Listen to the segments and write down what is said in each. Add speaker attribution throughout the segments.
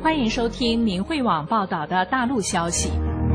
Speaker 1: 欢迎收听明慧网报道的大陆消息。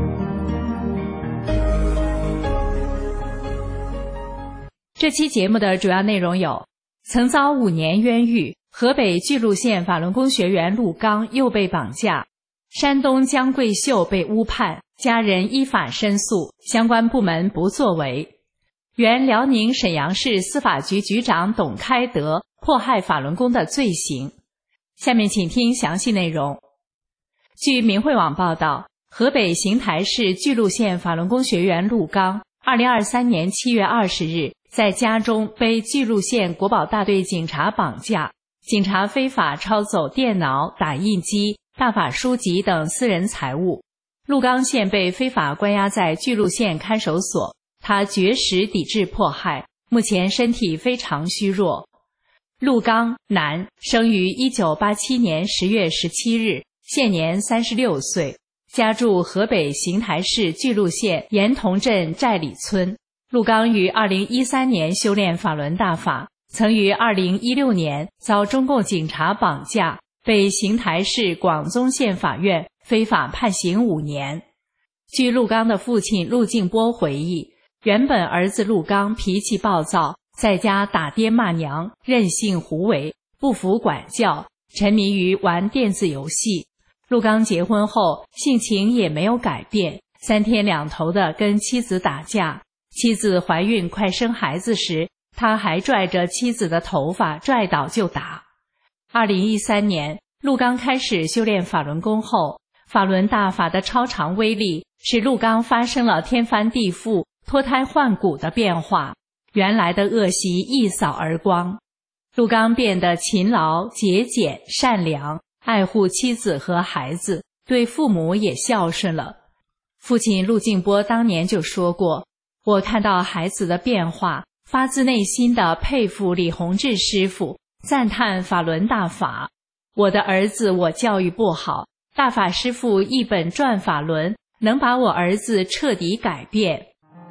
Speaker 1: 这期节目的主要内容有：曾遭5年冤狱，河北巨鹿县法轮功学员陆刚又被绑架；山东姜桂秀被诬判，家人依法申诉，相关部门不作为；原辽宁沈阳市司法局局长董开德迫害法轮功的罪行。下面请听详细内容。据明慧网报道，河北邢台市巨鹿县法轮功学员陆刚2023年7月20日在家中被巨鹿县国保大队警察绑架，警察非法抄走电脑、打印机、大法书籍等私人财物。陆刚现被非法关押在巨鹿县看守所，他绝食抵制迫害，目前身体非常虚弱。陆刚，男，生于1987年10月17日，现年36岁，家住河北邢台市巨鹿县岩同镇寨里村。陆刚于2013年修炼法轮大法，曾于2016年遭中共警察绑架，被邢台市广宗县法院非法判刑5年。据陆刚的父亲陆敬波回忆，原本儿子陆刚脾气暴躁，在家打爹骂娘，任性胡为，不服管教，沉迷于玩电子游戏。陆刚结婚后性情也没有改变，3天2头的跟妻子打架。妻子怀孕快生孩子时，他还拽着妻子的头发拽倒就打。2013年，陆刚开始修炼法轮功后，法轮大法的超常威力使陆刚发生了天翻地覆、脱胎换骨的变化，原来的恶习一扫而光。陆刚变得勤劳、节俭、善良，爱护妻子和孩子，对父母也孝顺了。父亲陆敬波当年就说过，我看到孩子的变化，发自内心的佩服李洪志师傅，赞叹法轮大法。我的儿子我教育不好，大法师父一本转法轮，能把我儿子彻底改变。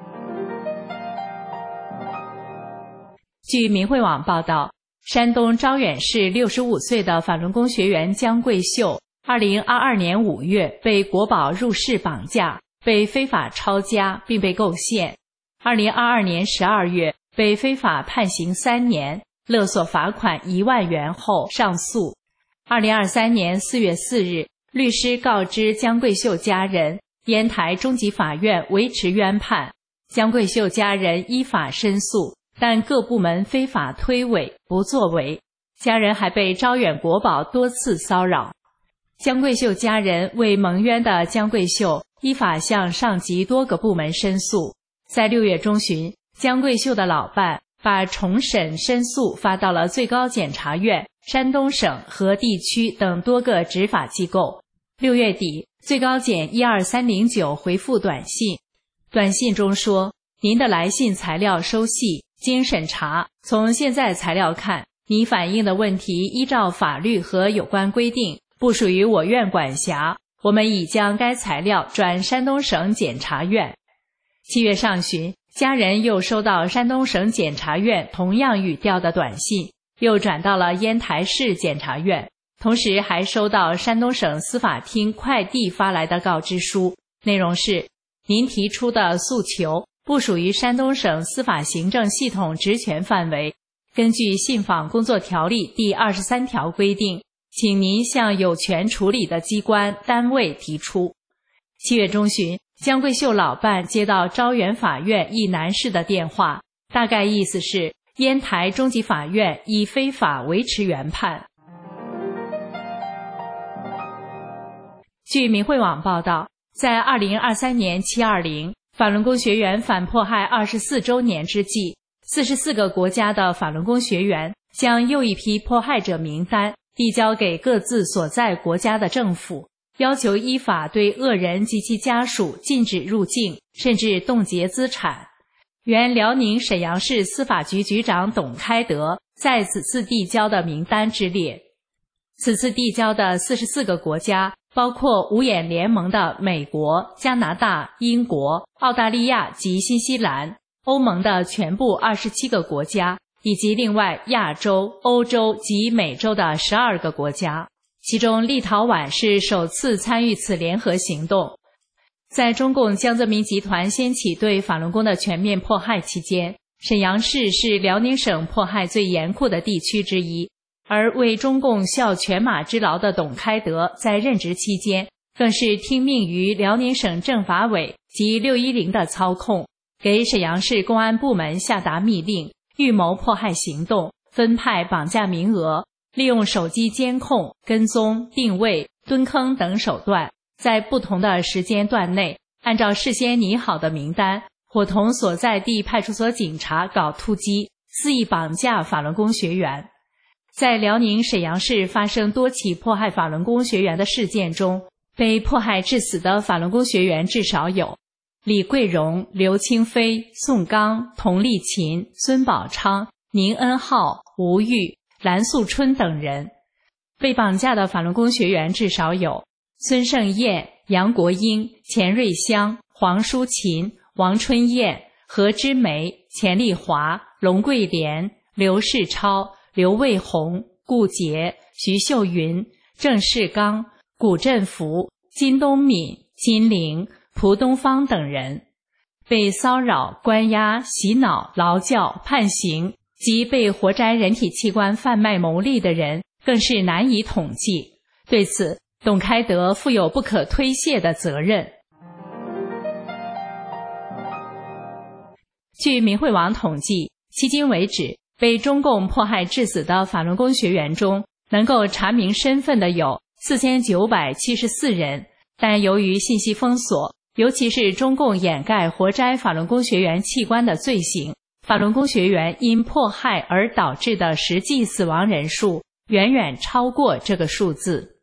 Speaker 1: 据明慧网报道，山东招远市65岁的法轮功学员姜桂秀2022年5月被国保入室绑架，被非法抄家并被构陷。2022年12月被非法判刑3年，勒索罚款1万元后上诉。2023年4月4日，律师告知姜桂秀家人，烟台中级法院维持原判，姜桂秀家人依法申诉，但各部门非法推诿不作为，家人还被招远国保多次骚扰。姜桂秀家人为蒙冤的姜桂秀依法向上级多个部门申诉。在6月中旬，姜桂秀的老伴把重审申诉发到了最高检察院、山东省和地区等多个执法机构。6月底，最高检12309回复短信，短信中说，您的来信材料收细，经审查，从现在材料看，你反映的问题依照法律和有关规定，不属于我院管辖，我们已将该材料转山东省检察院。7月上旬，家人又收到山东省检察院同样语调的短信，又转到了烟台市检察院，同时还收到山东省司法厅快递发来的告知书，内容是：您提出的诉求不属于山东省司法行政系统职权范围，根据信访工作条例第23条规定，请您向有权处理的机关单位提出。7月中旬，姜桂秀老伴接到招远法院一男士的电话，大概意思是烟台中级法院以非法维持原判。据明慧网报道，在2023年720法轮功学员反迫害24周年之际，44个国家的法轮功学员将又一批迫害者名单递交给各自所在国家的政府，要求依法对恶人及其家属禁止入境，甚至冻结资产。原辽宁沈阳市司法局局长董开德在此次递交的名单之列。此次递交的44个国家包括五眼联盟的美国、加拿大、英国、澳大利亚及新西兰，欧盟的全部27个国家，以及另外亚洲、欧洲及美洲的12个国家。 其中立陶宛是首次参与此联合行动。在中共江泽民集团掀起对法轮功的全面迫害期间，沈阳市是辽宁省迫害最严酷的地区之一，而为中共效犬马之劳的董开德在任职期间，更是听命于辽宁省政法委及610的操控，给沈阳市公安部门下达密令，预谋迫害行动，分派绑架名额，利用手机监控、跟踪、定位、蹲坑等手段，在不同的时间段内，按照事先拟好的名单，伙同所在地派出所警察搞突击，肆意绑架法轮功学员。在辽宁沈阳市发生多起迫害法轮功学员的事件中，被迫害致死的法轮功学员至少有李桂荣、刘清飞、宋刚、童立琴、孙宝昌、宁恩浩、吴玉、蓝素春等人。被绑架的法轮功学员至少有孙盛燕、杨国英、钱瑞香、黄淑琴、王春燕、何之梅、钱丽华、龙桂莲、刘世超、刘卫红、顾杰、徐秀云、郑世刚、古振福、金东敏、金玲、蒲东方等人。被骚扰、关押、洗脑、劳教、判刑及被活摘人体器官贩卖牟利的人更是难以统计。对此，董开德负有不可推卸的责任。据明慧网统计，迄今为止，被中共迫害致死的法轮功学员中，能够查明身份的有4974人，但由于信息封锁，尤其是中共掩盖活摘法轮功学员器官的罪行，法轮功学员因迫害而导致的实际死亡人数远远超过这个数字。